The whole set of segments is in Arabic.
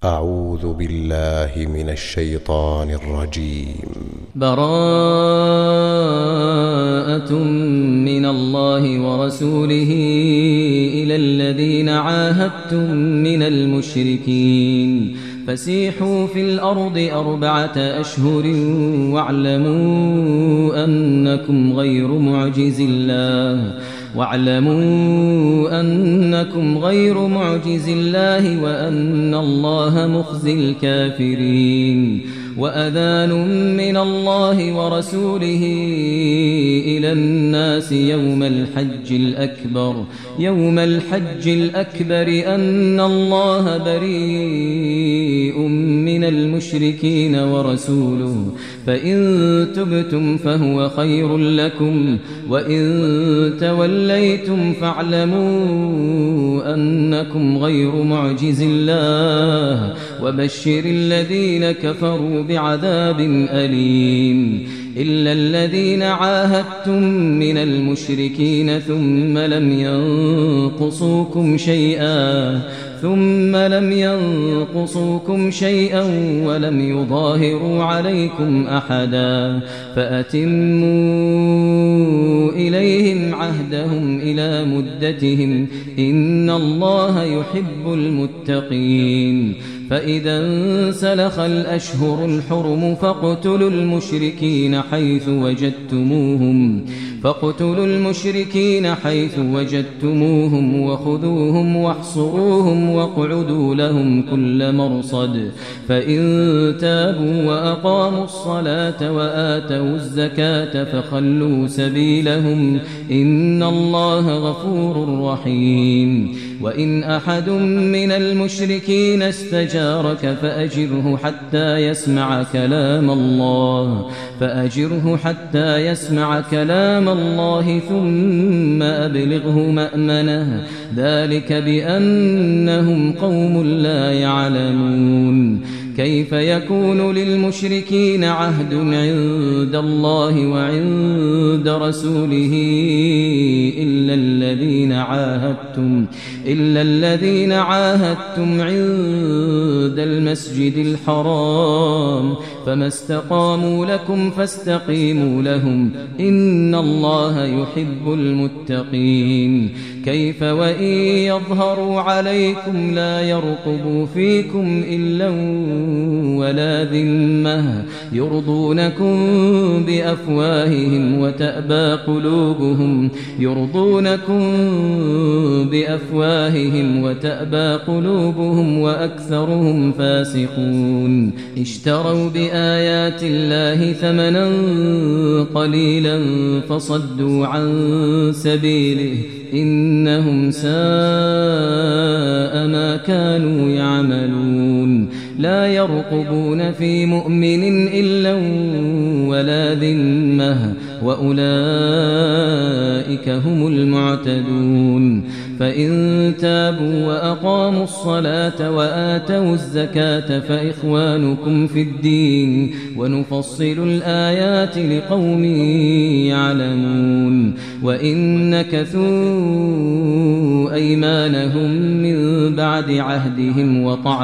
أعوذ بالله من الشيطان الرجيم. براءة من الله ورسوله إلى الذين عاهدتم من المشركين فسيحوا في الأرض 4 أشهر واعلموا أنكم غير معجز الله وأن الله مخزي الكافرين. وأذان من الله ورسوله إلى الناس يوم الحج الأكبر أن الله بريء من المشركين ورسوله فإن تبتم فهو خير لكم وإن توليتم فاعلموا أنكم غير معجز الله وبشر الذين كفروا بعذاب أليم. إلا الذين عاهدتم من المشركين ثم لم ينقصوكم شيئا ولم يظاهروا عليكم أحدا فأتموا إليهم عهدهم إلى مدتهم إن الله يحب المتقين. فإذا انسلخ الأشهر الحرم فاقتلوا المشركين حيث وجدتموهم وخذوهم واحصروهم واقعدوا لهم كل مرصد. فإن تابوا وأقاموا الصلاة وآتوا الزكاة فخلوا سبيلهم إن الله غفور رحيم. وإن أحد من المشركين استجارك فأجره حتى يسمع كلام الله ثم أبلغه مأمنه ذلك بأنهم قوم لا يعلمون. كيف يكون للمشركين عهد عند الله وعند رسوله إلا الذين عاهدتم عند المسجد الحرام فما استقاموا لكم فاستقيموا لهم إن الله يحب المتقين. كيف وإن يظهروا عليكم لا يرقبوا فيكم إلا ولا ذمة يرضونكم بأفواههم وتأبى قلوبهم وأكثرهم فاسقون. اشتروا بآيات الله ثمنا قليلا فصدوا عن سبيله إنهم ساء ما كانوا يعملون. لا يرقبون في مؤمن إلا ولا ذمة وأولئك هم المعتدون. فإن تابوا وأقاموا الصلاة وآتوا الزكاة فإخوانكم في الدين ونفصل الآيات لقوم يعلمون. وإن نكثوا أيمانهم من بعد عهدهم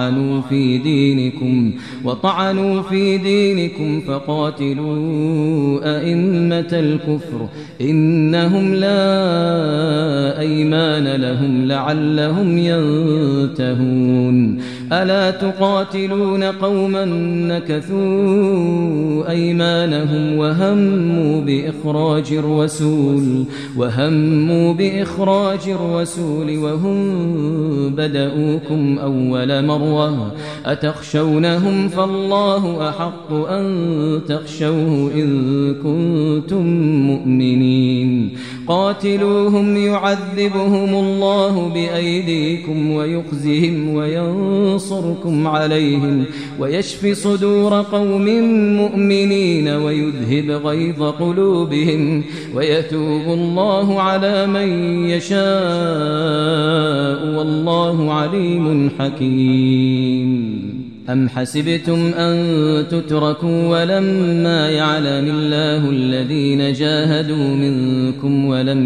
وطعنوا في دينكم فقاتلوا أئمة الكفر إنهم لا أيمان لهم لعلهم ينتهون. ألا تقاتلون قوما نكثوا أيمانهم وهموا بإخراج الرسول وهم بدؤوكم أول مرة أتخشونهم فالله أحق أن تخشوه إن كنتم مؤمنين. قاتلوهم يعذبهم الله بأيديكم ويخزهم وينصركم عليهم ويشفي صدور قوم مؤمنين ويذهب غيظ قلوبهم ويتوب الله على من يشاء والله عليم حكيم. أم حسبتم أن تتركوا ولما يعلم الله الذين جاهدوا منكم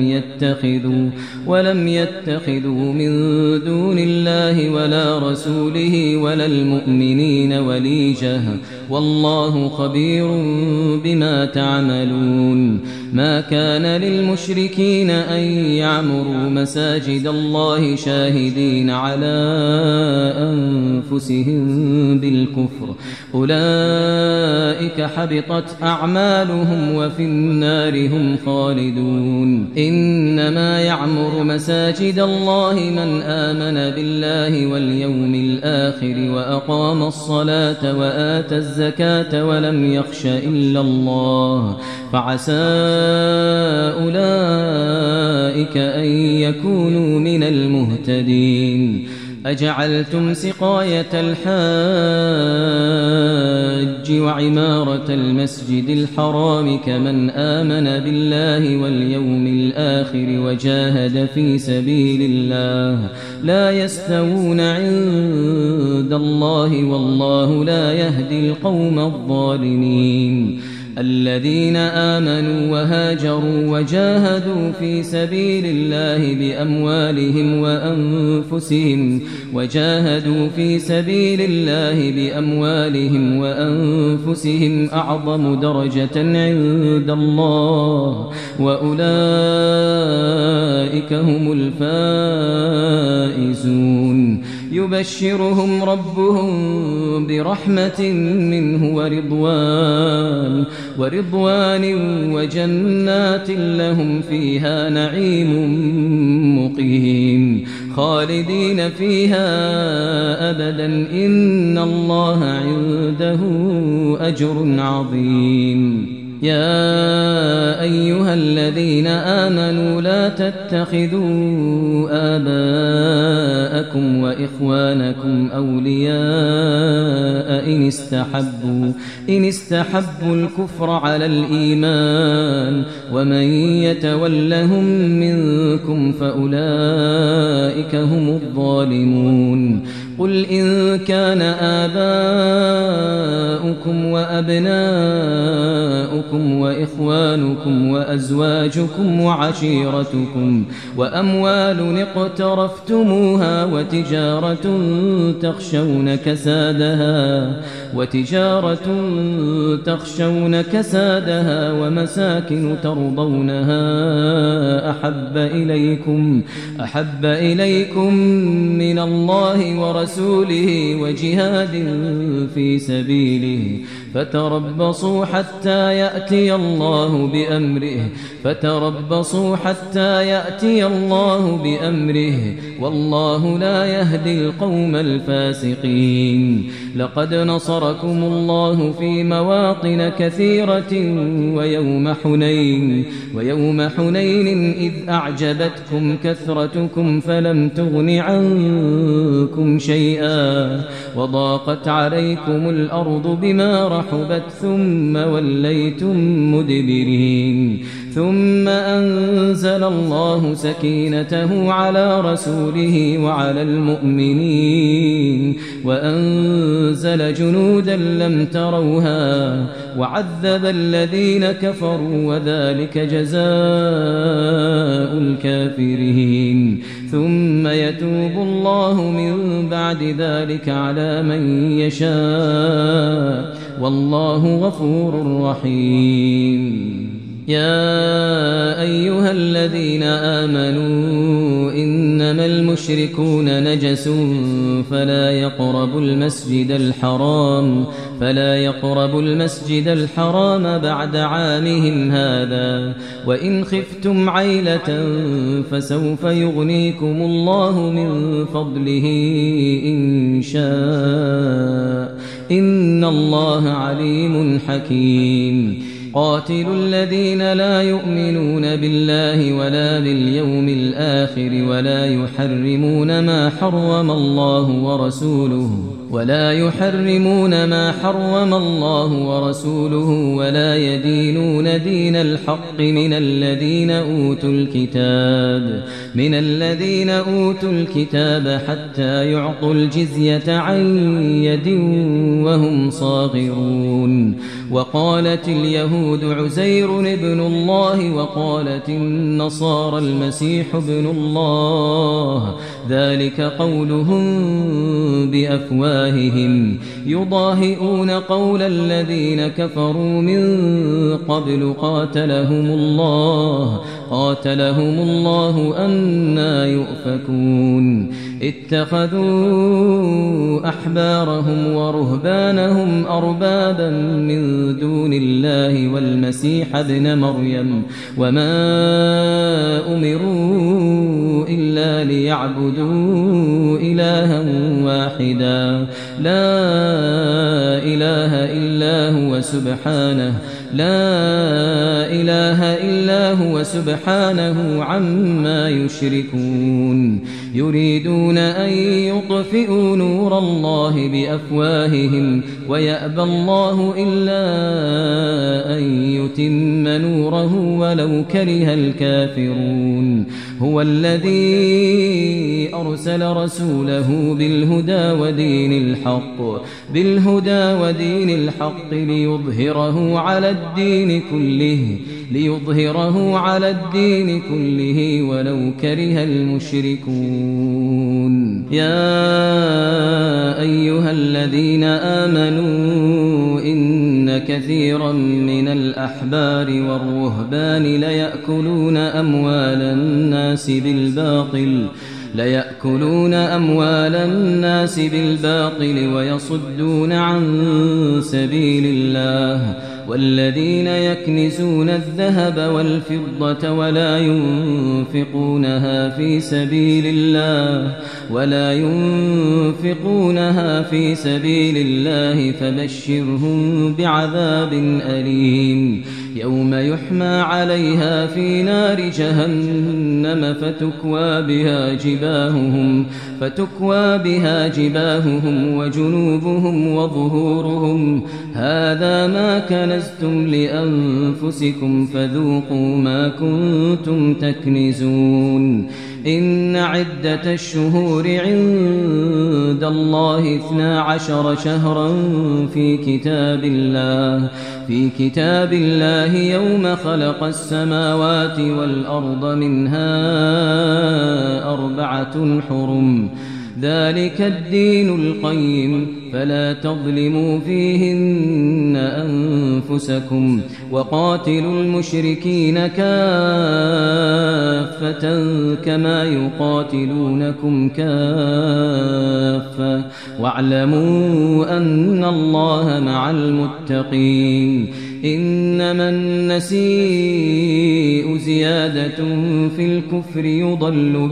ولم يتخذوا من دون الله ولا رسوله ولا المؤمنين وليجة والله خبير بما تعملون ما كان للمشركين أن يعمروا مساجد الله شاهدين على أنفسهم بالكفر أولئك حبطت أعمالهم وفي النار هم خالدون إنما يعمر مساجد الله من آمن بالله واليوم الآخر وأقام الصلاة وآتى الزكاة ولم يخش إلا الله فعسى أولئك أن يكونوا من المهتدين أجعلتم سقاية الحاج وعمارة المسجد الحرام كمن آمن بالله واليوم الآخر وجاهد في سبيل الله لا يستوون عند الله والله لا يهدي القوم الظالمين الذين آمنوا وهاجروا وجاهدوا في سبيل الله بأموالهم وأنفسهم أعظم درجة عند الله وأولئك هم الفائزون يبشرهم ربهم برحمة منه ورضوان وجنات لهم فيها نعيم مقيم خالدين فيها أبدا إن الله عنده أجر عظيم يا أيها الذين آمنوا لا تتخذوا آباءكم وإخوانكم أولياء إن استحبوا الكفر على الإيمان ومن يتولهم منكم فأولئك هم الظالمون قل إن كان آباؤكم وأبناؤكم وإخوانكم وأزواجكم وعشيرتكم وأموال اقترفتموها وتجارة تخشون كسادها ومساكن ترضونها أحب إليكم من الله ورسوله وجهاد في سبيله فتربصوا حتى يأتي الله بأمره والله لا يهدي القوم الفاسقين لقد نصركم الله في مواطن كثيرة ويوم حنين إذ أعجبتكم كثرتكم فلم تغن عنكم شيئا وضاقت عليكم الأرض بما رحبت ثم وليتم مدبرين ثم أنزل الله سكينته على رسوله وعلى المؤمنين وأنزل جنودا لم تروها وعذب الذين كفروا وذلك جزاء الكافرين ثم يتوب الله من بعد ذلك على من يشاء والله غفور رحيم يا أيها الذين آمنوا إنما المشركون نجس فلا يقربوا المسجد الحرام بعد عامهم هذا وإن خفتم عيلة فسوف يغنيكم الله من فضله إن شاء إن الله عليم حكيم قاتلوا الذين لا يؤمنون بالله ولا باليوم الآخر ولا يحرمون ما حرم الله ورسوله ولا يدينون دين الحق من الذين أوتوا الكتاب حتى يعطوا الجزية عن يد وهم صاغرون. وقالت اليهود عزير ابن الله وقالت النصارى المسيح ابن الله، ذلك قولهم بأفواههم يضاهئون قول الذين كفروا من قبل قاتلهم الله أنى يؤفكون. اتخذوا أحبارهم ورهبانهم أربابا من دون الله والمسيح ابن مريم وما أمروا إلا ليعبدوا إلها واحدا لا إله إلا هو سبحانه عما يشركون. يريدون أن يطفئوا نور الله بأفواههم ويأبى الله إلا أن يتم نوره ولو كره الكافرون. هو الذي أرسل رسوله بالهدى ودين الحق ليظهره على الدين كله ولو كره المشركون. يا أيها الذين آمنوا إن كثيرا من الأحبار والرهبان ليأكلون أموال الناس بالباطل ويصدون عن سبيل الله. والذين يكنزون الذهب والفضة ولا ينفقونها في سبيل الله فبشرهم بعذاب أليم. يوم يحمى عليها في نار جهنم فتكوى بها جباههم وجنوبهم وظهورهم هذا ما كنزتم لأنفسكم فذوقوا ما كنتم تكنزون. إن عدة الشهور عند الله 12 شهرا في كتاب الله يوم خلق السماوات والأرض منها 4 حرم ذلك الدين القيم فلا تظلموا فيهن أنفسكم وقاتلوا المشركين كافة كما يقاتلونكم كافة واعلموا أن الله مع المتقين. إنما النسيء زيادة في الكفر يضل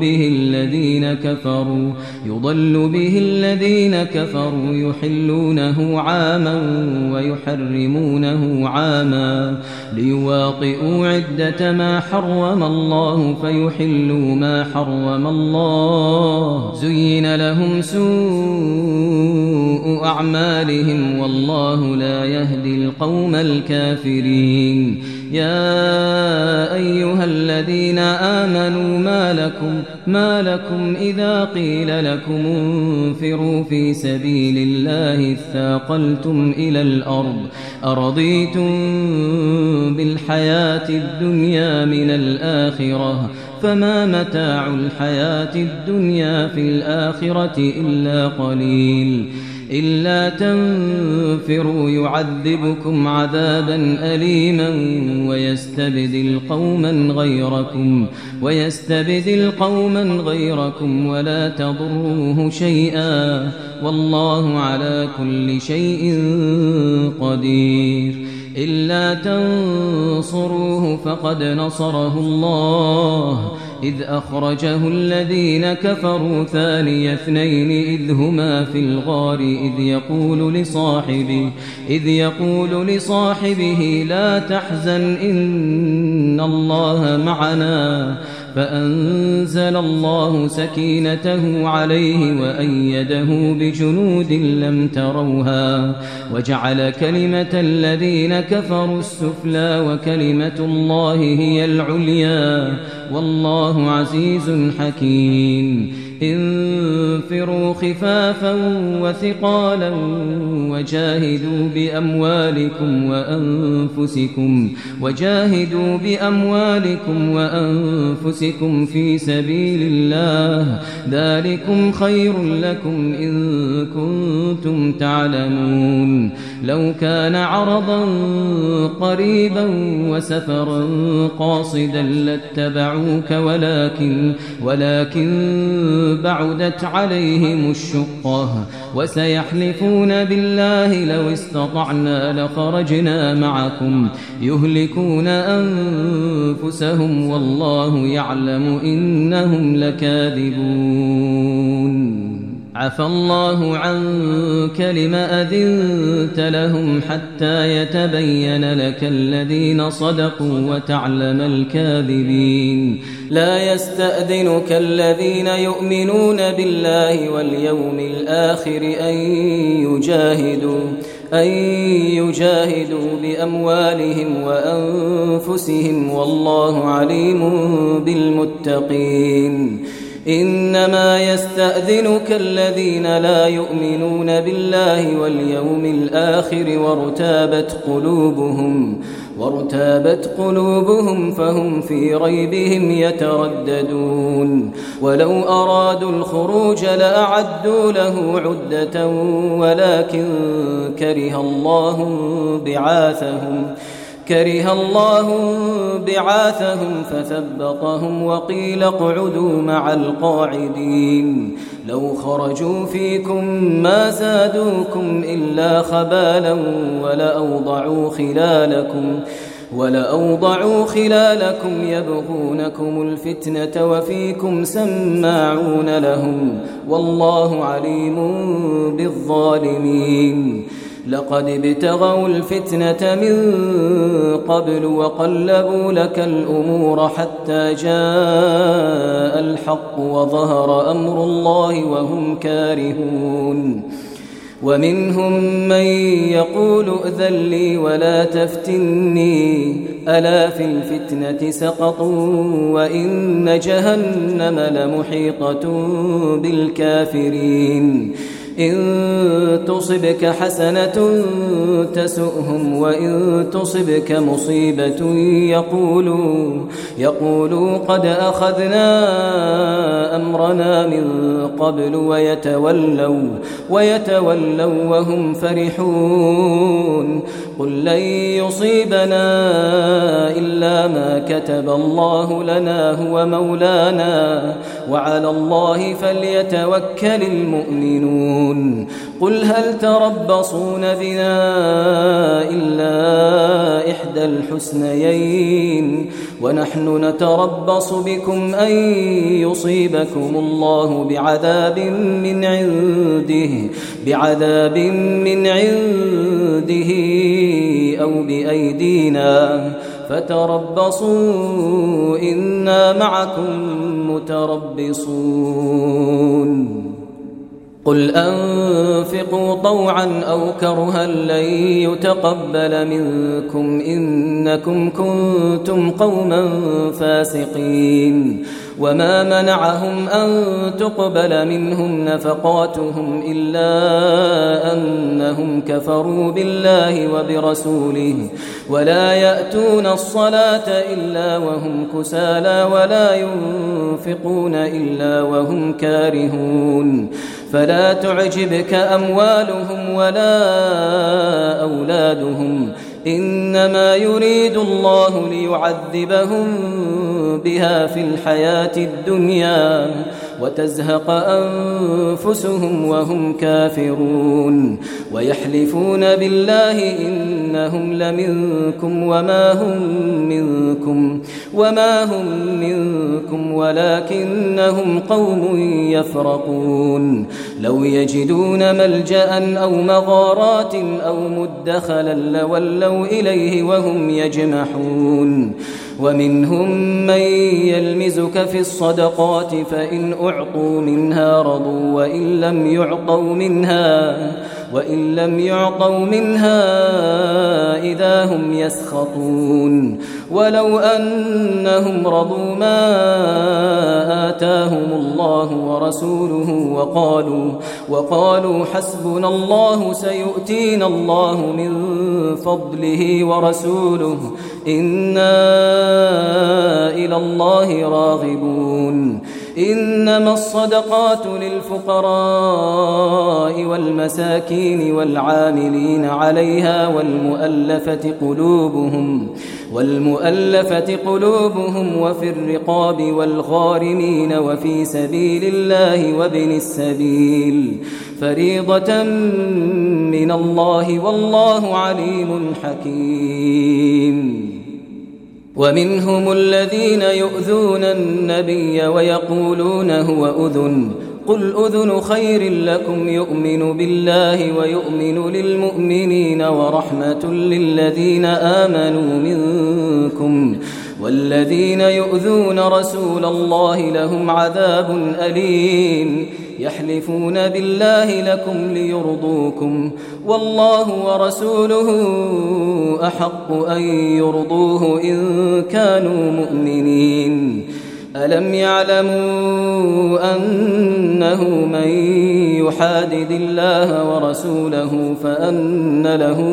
به الذين كفروا يحلونه عاما ويحرمونه عاما ليواطئوا عدة ما حرم الله فيحلوا ما حرم الله. زين لهم سوء أعمالهم والله لا يهدي القوم الكافرين. يا أيها الذين آمنوا ما لكم إذا قيل لكم انفروا في سبيل الله اثاقلتم إلى الأرض أرضيتم بالحياة الدنيا من الآخرة فما متاع الحياة الدنيا في الآخرة إلا قليل. إلا تنفروا يعذبكم عذابا أليما ويستبدل قوما غيركم ولا تضروه شيئا والله على كل شيء قدير. إلا تنصروه فقد نصره الله إذ أخرجه الذين كفروا ثاني اثنين إذ هما في الغار إذ يقول لصاحبه لا تحزن إن الله معنا فأنزل الله سكينته عليه وأيده بجنود لم تروها وجعل كلمة الذين كفروا السفلى وكلمة الله هي العليا والله عزيز حكيم انفروا خفافا وثقالا وجاهدوا بأموالكم وأنفسكم في سبيل الله ذلكم خير لكم إن كنتم تعلمون لو كان عرضا قريبا وسفرا قاصدا لاتبعوك ولكن بعدت عليهم الشقة وسيحلفون بالله لو استطعنا لخرجنا معكم يهلكون أنفسهم والله يعلم إنهم لكاذبون عفى الله عنك لم أذنت لهم حتى يتبين لك الذين صدقوا وتعلم الكاذبين لا يستأذنك الذين يؤمنون بالله واليوم الآخر أن يجاهدوا بأموالهم وأنفسهم والله عليم بالمتقين إنما يستأذنك الذين لا يؤمنون بالله واليوم الآخر وارتابت قلوبهم فهم في ريبهم يترددون ولو أرادوا الخروج لأعدوا له عدة ولكن كره الله بعاثهم فثبطهم وقيل اقعدوا مع القاعدين لو خرجوا فيكم ما زادوكم إلا خبالا ولأوضعوا خلالكم يبغونكم الفتنة وفيكم سماعون لهم والله عليم بالظالمين لقد ابتغوا الفتنة من قبل وقلبوا لك الأمور حتى جاء الحق وظهر أمر الله وهم كارهون ومنهم من يقول ائذن لي ولا تفتني ألا في الفتنة سقطوا وإن جهنم لمحيطة بالكافرين إن تصبك حسنة تسؤهم وإن تصبك مصيبة يقولوا قد أخذنا أمرنا من قبل ويتولوا وهم فرحون قل لن يصيبنا إلا ما كتب الله لنا هو مولانا وعلى الله فليتوكل المؤمنون قل هل تربصون بنا إلا إحدى الحسنيين عنه نتربص بكم أن يصيبكم الله بعذاب من عنده أو بأيدينا فتربصوا إنا معكم متربصون قل أنفقوا طوعا أو كرها لن يتقبل منكم إنكم كنتم قوما فاسقين وما منعهم أن تقبل منهم نفقاتهم إلا أنهم كفروا بالله وبرسوله ولا يأتون الصلاة إلا وهم كسالى ولا ينفقون إلا وهم كارهون فلا تعجبك أموالهم ولا أولادهم إنما يريد الله ليعذبهم بها في الحياة الدنيا وتزهق أنفسهم وهم كافرون ويحلفون بالله إنهم لمنكم وما هم منكم وما هم منكم ولكنهم قوم يفرقون لو يجدون ملجأ أو مغارات أو مدخلا لولوا إليه وهم يجمحون ومنهم من يلمزك في الصدقات فإن أعطوا منها رضوا وإن لم يعطوا منها إذا هم يسخطون ولو أنهم رضوا ما آتاهم الله ورسوله وقالوا حسبنا الله سيؤتينا الله من فضله ورسوله إنا إلى الله راغبون إنما الصدقات للفقراء والمساكين والعاملين عليها والمؤلفة قلوبهم وفي الرقاب والغارمين وفي سبيل الله وابن السبيل فريضة من الله والله عليم حكيم ومنهم الذين يؤذون النبي ويقولون هو أذن قل أذن خير لكم يؤمن بالله ويؤمن للمؤمنين ورحمة للذين آمنوا منكم والذين يؤذون رسول الله لهم عذاب أليم يحلفون بالله لكم ليرضوكم والله ورسوله أحق أن يرضوه إن كانوا مؤمنين ألم يعلموا أنه من يحادد الله ورسوله فأن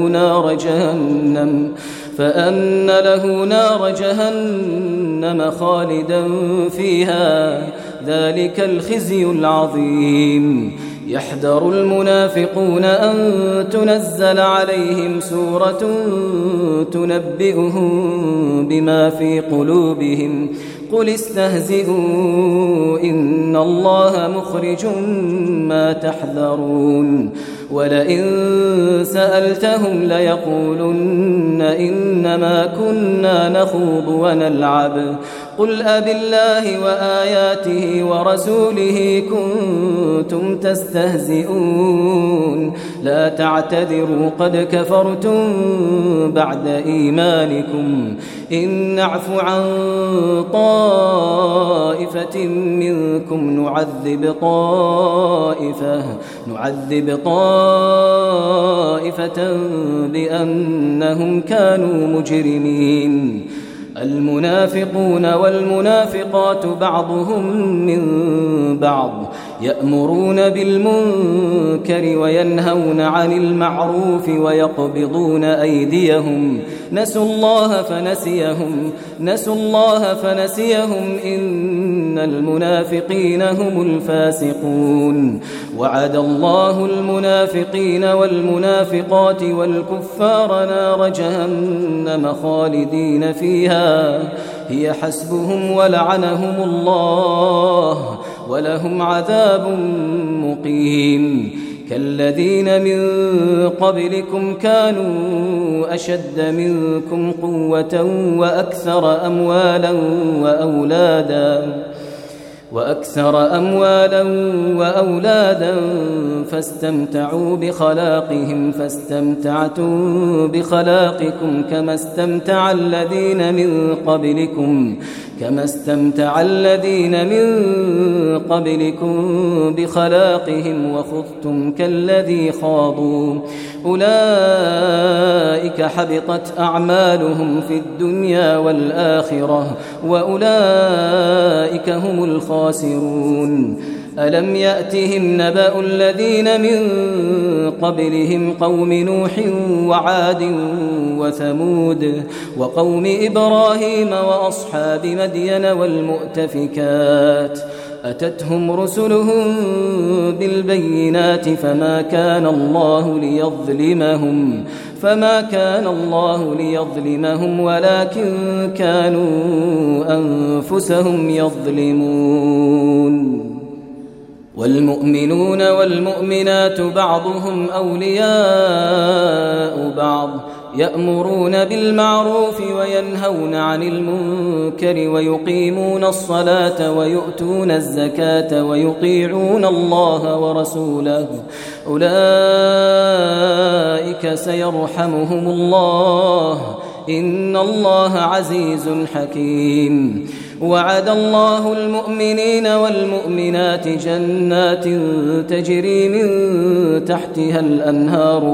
له نار جهنم خالدا فيها ذلك الخزي العظيم يحذر المنافقون أن تنزل عليهم سورة تنبئهم بما في قلوبهم قل استهزئوا إن الله مخرج ما تحذرون ولئن سألتهم ليقولن إنما كنا نخوض ونلعب قل أبالله وآياته ورسوله كنتم تستهزئون لا تعتذروا قد كفرتم بعد إيمانكم إن نعف عن طائفة منكم نعذب طائفة بأنهم كانوا مجرمين المنافقون والمنافقات بعضهم من بعض يأمرون بالمنكر وينهون عن المعروف ويقبضون أيديهم نسوا الله فنسيهم إن المنافقين هم الفاسقون وعد الله المنافقين والمنافقات والكفار نار جهنم خالدين فيها هي حسبهم ولعنهم الله ولهم عذاب مقيم كالذين من قبلكم كانوا أشد منكم قوة وأكثر أموالا وأولادا فاستمتعوا بخلاقهم فاستمتعتم بخلاقكم كما استمتع الذين من قبلكم بخلاقهم وخضتم كالذي خاضوا أولئك حبطت أعمالهم في الدنيا والآخرة وأولئك هم الخاسرون ألم يأتهم نبأ الذين من قبلهم قوم نوح وعاد وثمود وقوم إبراهيم وأصحاب مدين والمؤتفكات أتتهم رسلهم بالبينات فما كان الله ليظلمهم ولكن كانوا أنفسهم يظلمون والمؤمنون والمؤمنات بعضهم أولياء بعض يأمرون بالمعروف وينهون عن المنكر ويقيمون الصلاة ويؤتون الزكاة ويطيعون الله ورسوله أولئك سيرحمهم الله إن الله عزيز حكيم. وعد الله المؤمنين والمؤمنات جنات تجري من تحتها الأنهار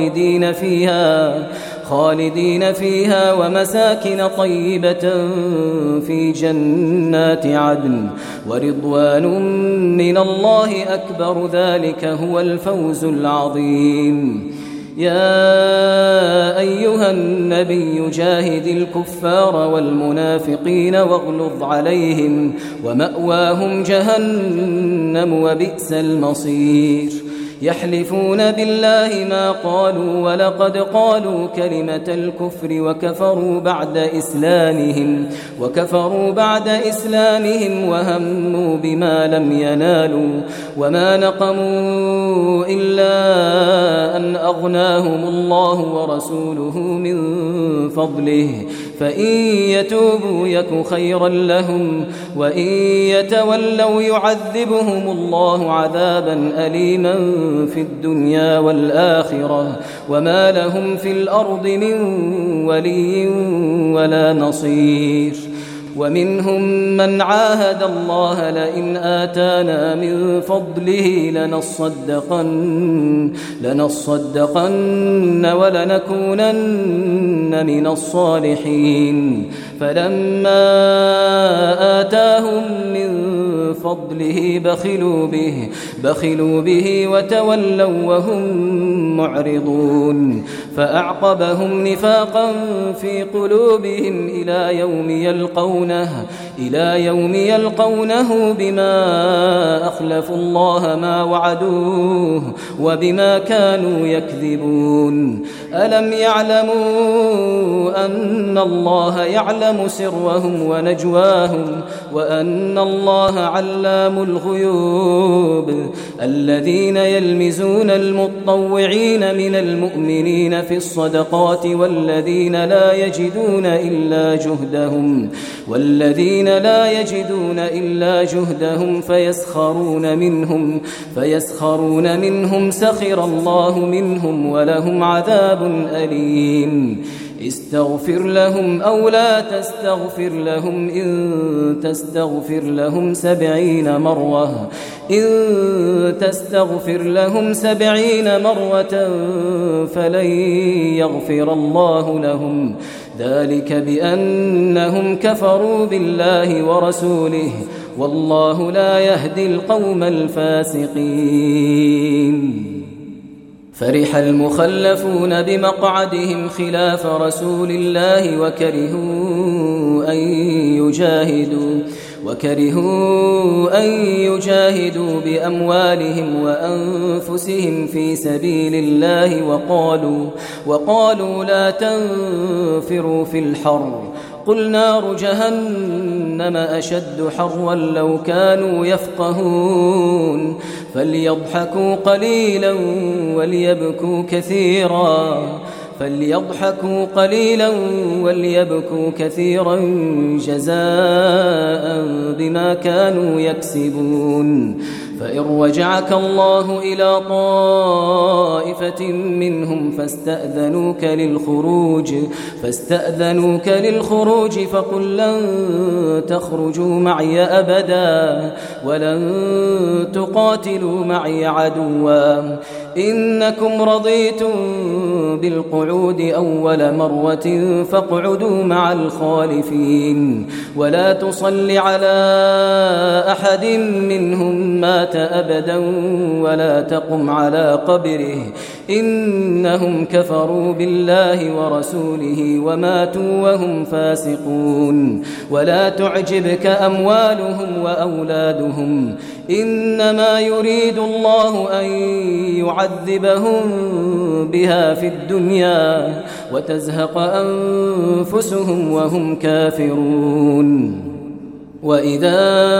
خالدين فيها ومساكن طيبة في جنات عدن ورضوان من الله أكبر ذلك هو الفوز العظيم. يا أيها النبي جاهد الكفار والمنافقين واغلظ عليهم ومأواهم جهنم وبئس المصير. يحلفون بالله ما قالوا ولقد قالوا كلمة الكفر وكفروا بعد إسلامهم وهموا بما لم ينالوا وما نقموا إلا أن أغناهم الله ورسوله من فضله فإن يتوبوا يك خيرا لهم وإن يتولوا يعذبهم الله عذابا أليما في الدنيا والآخرة وما لهم في الأرض من ولي ولا نصير. ومنهم من عاهد الله لئن آتانا من فضله لنصدقن ولنكونن من الصالحين فلما آتاهم من فضله بخلوا به وتولوا وهم معرضون فأعقبهم نفاقا في قلوبهم إلى يوم يلقونه بما أخلفوا الله ما وعدوه وبما كانوا يكذبون. ألم يعلموا أن الله يعلم سرهم ونجواهم وأن الله علام الغيوب. الذين يلمزون المطوعين من المؤمنين في الصدقات والذين لا يجدون إلا جهدهم فيسخرون منهم سخر الله منهم ولهم عذاب أليم. استغفر لهم أو لا تستغفر لهم إن تستغفر لهم 70 مرة فلن يغفر الله لهم ذلك بأنهم كفروا بالله ورسوله والله لا يهدي القوم الفاسقين. فرح المخلفون بمقعدهم خلاف رسول الله وكرهوا أن يجاهدوا بأموالهم وأنفسهم في سبيل الله وقالوا لا تنفروا في الحر قل نار جهنم أشد حرا لو كانوا يفقهون فليضحكوا قليلا وليبكوا كثيرا جزاء بما كانوا يكسبون. فإن رجعك الله إلى طائفة منهم فاستأذنوك للخروج فقل لن تخرجوا معي أبدا ولن تقاتلوا معي عدوا إنكم رضيتم بالقعود أول مرة فاقعدوا مع الخالفين ولا تصل على أحد منهم مات أبدا ولا تقم على قبره إنهم كفروا بالله ورسوله وماتوا وهم فاسقون. ولا تعجبك أموالهم وأولادهم إنما يريد الله أن يعذبهم بها في الدنيا وتزهق أنفسهم وهم كافرون. وإذا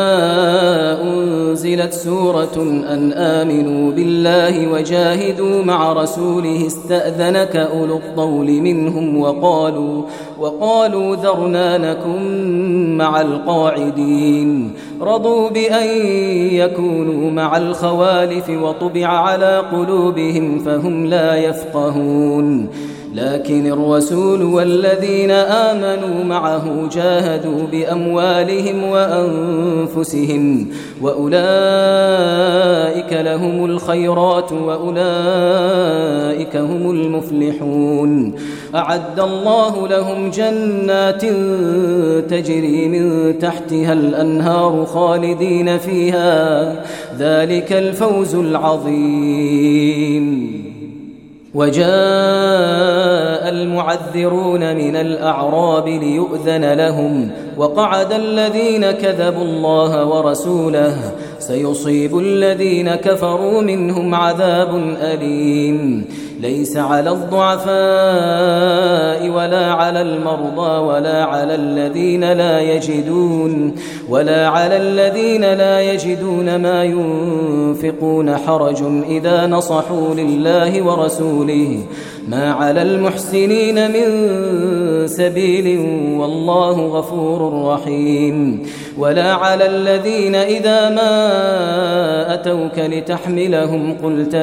أنزلت سورة أن آمنوا بالله وجاهدوا مع رسوله استأذنك أولو الطول منهم وقالوا ذرنا نكن مع القاعدين رضوا بأن يكونوا مع الخوالف وطبع على قلوبهم فهم لا يفقهون لكن الرسول والذين آمنوا معه جاهدوا بأموالهم وأنفسهم وأولئك لهم الخيرات وأولئك هم المفلحون أعد الله لهم جنات تجري من تحتها الأنهار خالدين فيها ذلك الفوز العظيم وجاء المعذرون من الأعراب ليؤذن لهم وقعد الذين كذبوا الله ورسوله سيصيب الذين كفروا منهم عذاب أليم ليس على الضعفاء ولا على المرضى ولا على الذين لا يجدون ما ينفقون حرج إذا نصحوا لله ورسوله ما على المحسنين من سبيل والله غفور رحيم ولا على الذين إذا ما أتوك لتحملهم قلت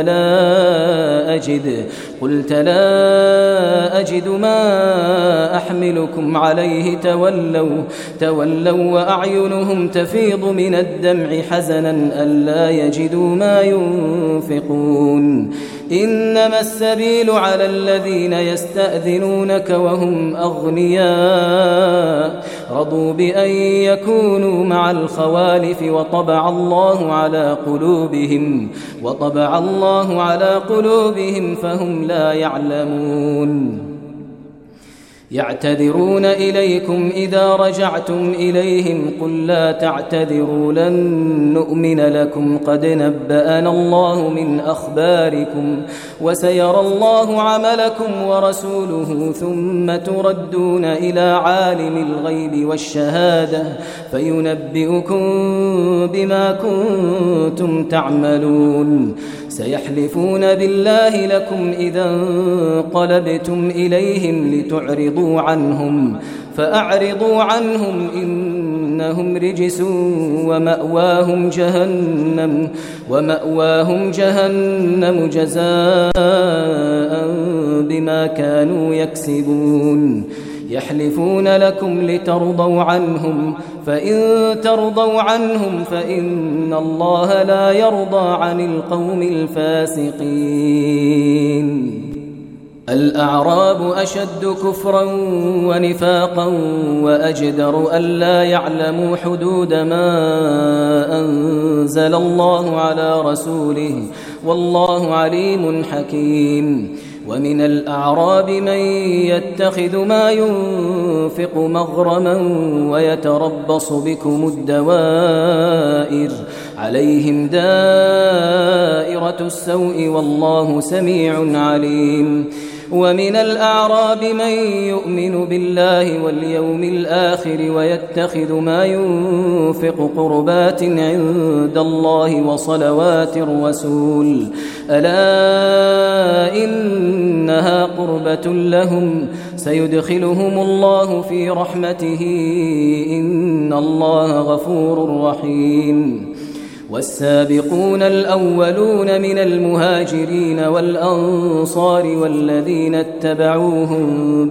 لا أجد ما أحملكم عليه تولوا وأعينهم تفيض من الدمع حزنا ألا يجدوا ما ينفقون إنما السبيل على الذين يستأذنونك وهم أغنياء رضوا بأن يكونوا مع الخوالف وطبع الله على قلوبهم فهم لا يعلمون يعتذرون إليكم إذا رجعتم إليهم قل لا تعتذروا لن نؤمن لكم قد نبأنا الله من أخباركم وسيرى الله عملكم ورسوله ثم تردون إلى عالم الغيب والشهادة فينبئكم بما كنتم تعملون سيحلفون بالله لكم إذا انقلبتم إليهم لتعرضوا عنهم فأعرضوا عنهم إنهم رجس ومأواهم جهنم جزاء بما كانوا يكسبون يحلفون لكم لترضوا عنهم فإن ترضوا عنهم فإن الله لا يرضى عن القوم الفاسقين الأعراب أشد كفرا ونفاقا وأجدر ألا يعلموا حدود ما أنزل الله على رسوله والله عليم حكيم ومن الأعراب من يتخذ ما ينفق مغرما ويتربص بكم الدوائر عليهم دائرة السوء والله سميع عليم ومن الأعراب من يؤمن بالله واليوم الآخر ويتخذ ما ينفق قربات عند الله وصلوات الرسول ألا إنها قربة لهم سيدخلهم الله في رحمته إن الله غفور رحيم والسابقون الأولون من المهاجرين والأنصار والذين اتبعوهم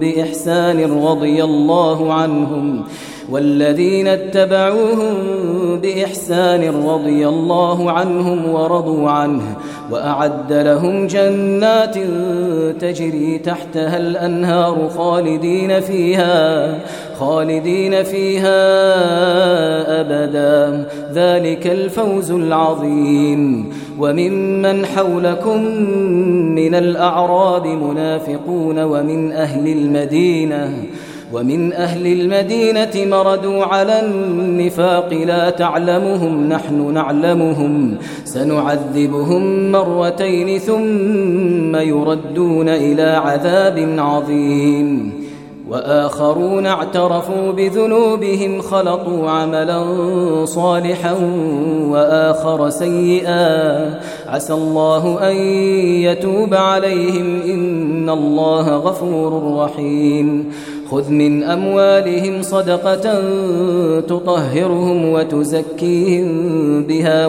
بإحسان رضي الله عنهم ورضوا عنه وأعد لهم جنات تجري تحتها الأنهار خالدين فيها أبدا ذلك الفوز العظيم وممن حولكم من الأعراب منافقون ومن أهل المدينة مردوا على النفاق لا تعلمهم نحن نعلمهم سنعذبهم مرتين ثم يردون إلى عذاب عظيم وآخرون اعترفوا بذنوبهم خلطوا عملا صالحا وآخر سيئا عسى الله أن يتوب عليهم إن الله غفور رحيم خذ من أموالهم صدقة تطهرهم وتزكيهم بها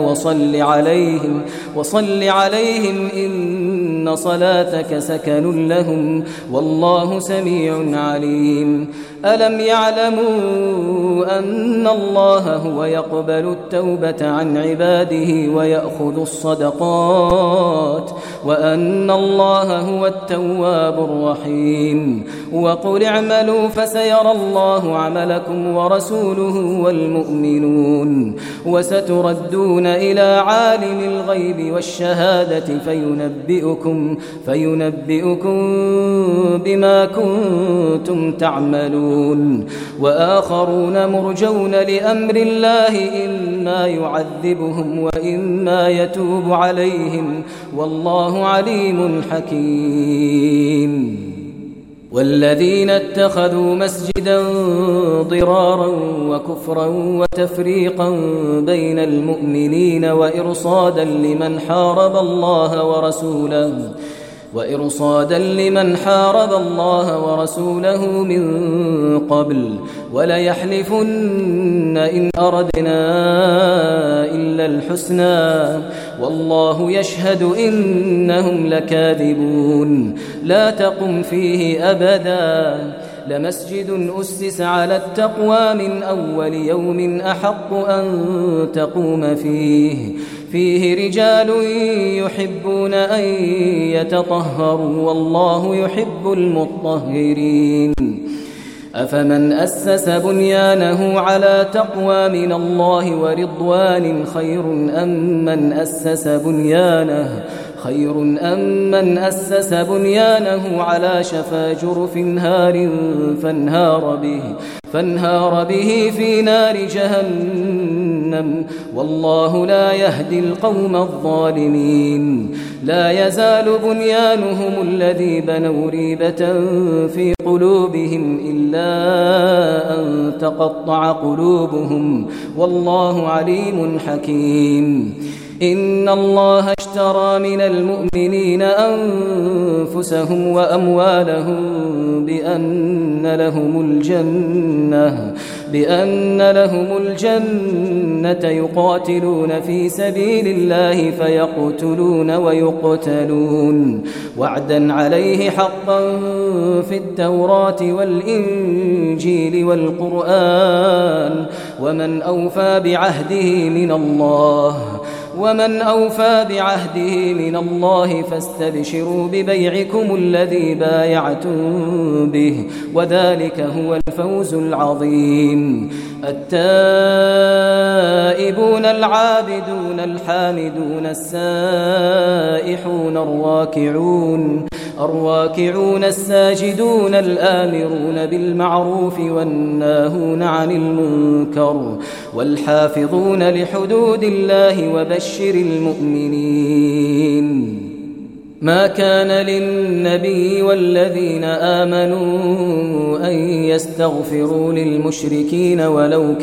وصل عليهم إن صلاتك سكن لهم والله سميع عليم ألم يعلموا أن الله هو يقبل التوبة عن عباده ويأخذ الصدقات وأن الله هو التواب الرحيم وقل اعملوا فسيرى الله عملكم ورسوله والمؤمنون وستردون إلى عالم الغيب والشهادة فينبئكم بما كنتم تعملون وآخرون مرجون لأمر الله إما يعذبهم وإما يتوب عليهم والله عليم حكيم والذين اتخذوا مسجدا ضرارا وكفرا وتفريقا بين المؤمنين وإرصادا لمن حارب الله ورسوله من قبل وليحلفن إن أردنا إلا الحسنى والله يشهد إنهم لكاذبون لا تقم فيه أبدا لمسجد أسس على التقوى من أول يوم أحق أن تقوم فيه رجال يحبون أن يتطهروا والله يحب المطهرين أفمن أسس بنيانه على تقوى من الله ورضوان خير أم من أسس بنيانه على شفا جرف هار فانهار به في نار جهنم والله لا يهدي القوم الظالمين لا يزال بنيانهم الذي بنوا ريبة في قلوبهم إلا أن تقطع قلوبهم والله عليم حكيم إن الله اشترى من المؤمنين أنفسهم وأموالهم بأن لهم الجنة يقاتلون في سبيل الله فيقتلون ويقتلون وعدا عليه حقا في التوراة والإنجيل والقرآن ومن أوفى بعهده من الله فاستبشروا ببيعكم الذي بايعتم به وذلك هو الفوز العظيم التائبون العابدون الحامدون السائحون الراكعون الساجدون الآمرون بالمعروف والناهون عن المنكر والحافظون لحدود الله وبشر المؤمنين ما كان للنبي والذين آمنوا أن يستغفروا للمشركين ولو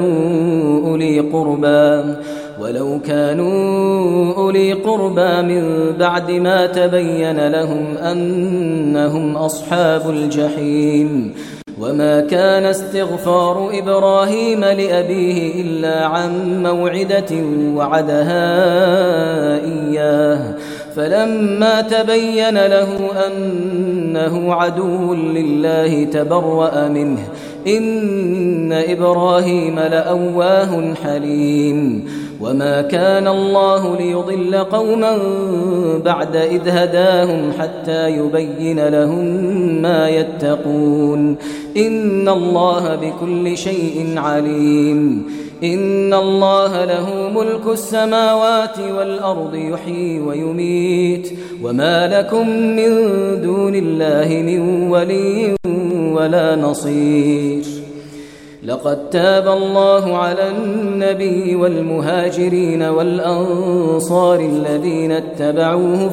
كانوا أولي قربى من بعد ما تبين لهم أنهم أصحاب الجحيم وما كان استغفار إبراهيم لأبيه إلا عن موعدة وعدها إياه فلما تبين له أنه عدو لله تبرأ منه إن إبراهيم لأواه حليم وما كان الله ليضل قوما بعد إذ هداهم حتى يبين لهم ما يتقون إن الله بكل شيء عليم إن الله له ملك السماوات والأرض يحيي ويميت وما لكم من دون الله من ولي ولا نصير لقد تاب الله على النبي والمهاجرين والأنصار الذين اتبعوه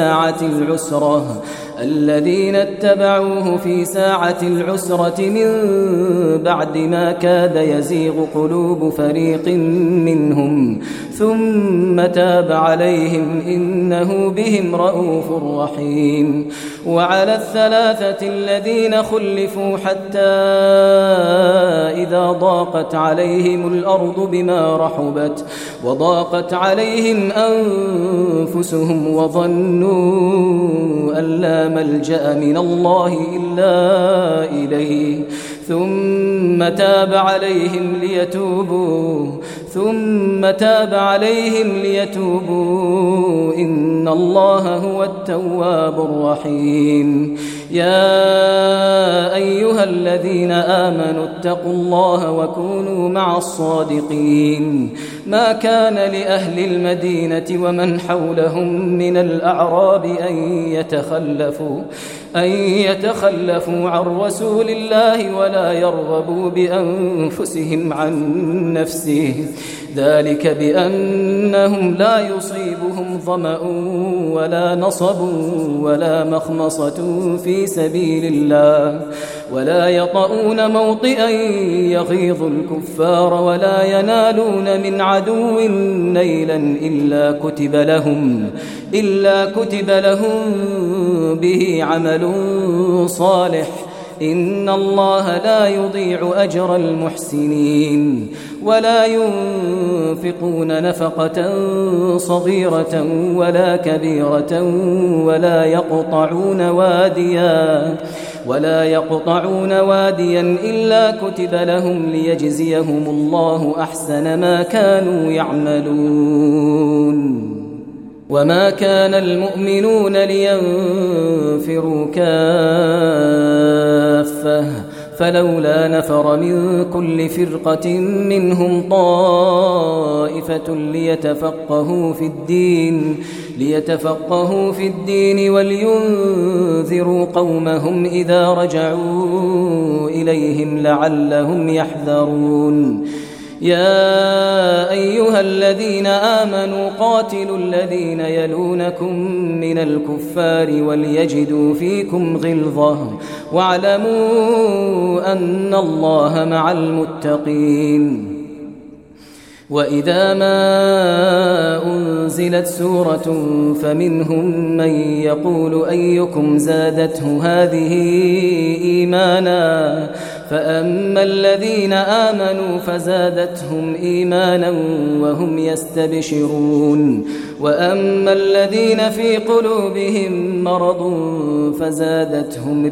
في ساعة العسرة من بعد ما كاد يزيغ قلوب فريق منهم ثم تاب عليهم إنه بهم رءوف رحيم. وعلى الثلاثة الذين خلفوا حتى إذا ضاقت عليهم الأرض بما رحبت وضاقت عليهم أنفسهم وظنوا أن لا ملجأ من الله إلا إليه ثم تاب عليهم ليتوبوا إن الله هو التواب الرحيم. يا أيها الذين آمنوا اتقوا الله وكونوا مع الصادقين. ما كان لأهل المدينة ومن حولهم من الأعراب أن يتخلفوا عن رسول الله ولا يرغبوا بأنفسهم عن نفسه ذلك بأنهم لا يصيبهم ظمأ ولا نصب ولا مخمصة في سبيل الله ولا يطؤون موطئا يغيظ الكفار ولا ينالون من عدو نيلا إلا كتب لهم به عمل صالح إن الله لا يضيع أجر المحسنين. ولا ينفقون نفقة صغيرة ولا كبيرة ولا يقطعون واديا إلا كتب لهم ليجزيهم الله أحسن ما كانوا يعملون. وما كان المؤمنون لينفروا كافة فلولا نفر من كل فرقة منهم طائفة ليتفقهوا في الدين ولينذروا قومهم إذا رجعوا إليهم لعلهم يحذرون. يا أيها الذين آمنوا قاتلوا الذين يلونكم من الكفار وليجدوا فيكم غلظة واعلموا أن الله مع المتقين. وإذا ما أنزلت سورة فمنهم من يقول أيكم زادته هذه إيمانا فأما الذين آمنوا فزادتهم إيمانا وهم يستبشرون وأما الذين في قلوبهم مرض فزادتهم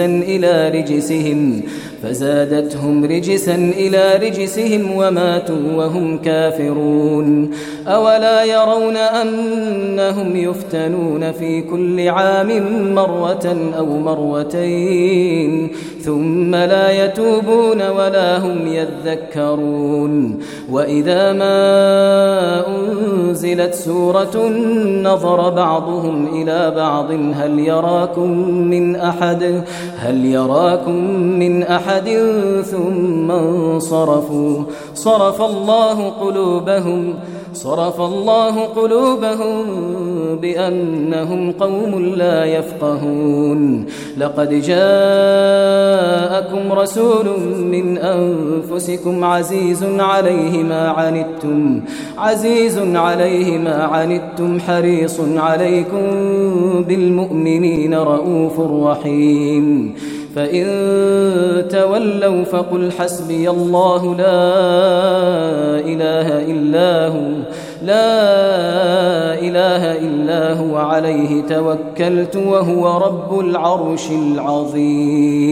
رجسا إلى رجسهم وماتوا وهم كافرون. أولا يرون أنهم يفتنون في كل عام مرة أو مرتين ثم لا يتوبون ولا هم يذكرون. وإذا ما أنزلت سورة نظر بعضهم إلى بعض هل يراكم من أحد ثم انصرفوا صرف الله قلوبهم بأنهم قوم لا يفقهون. لقد جاءكم رسول من أنفسكم عزيز عليه ما عنتم حريص عليكم بالمؤمنين رؤوف رحيم. فإن تولوا فقل حسبي الله لا إله إلا هو عليه توكلت وهو رب العرش العظيم.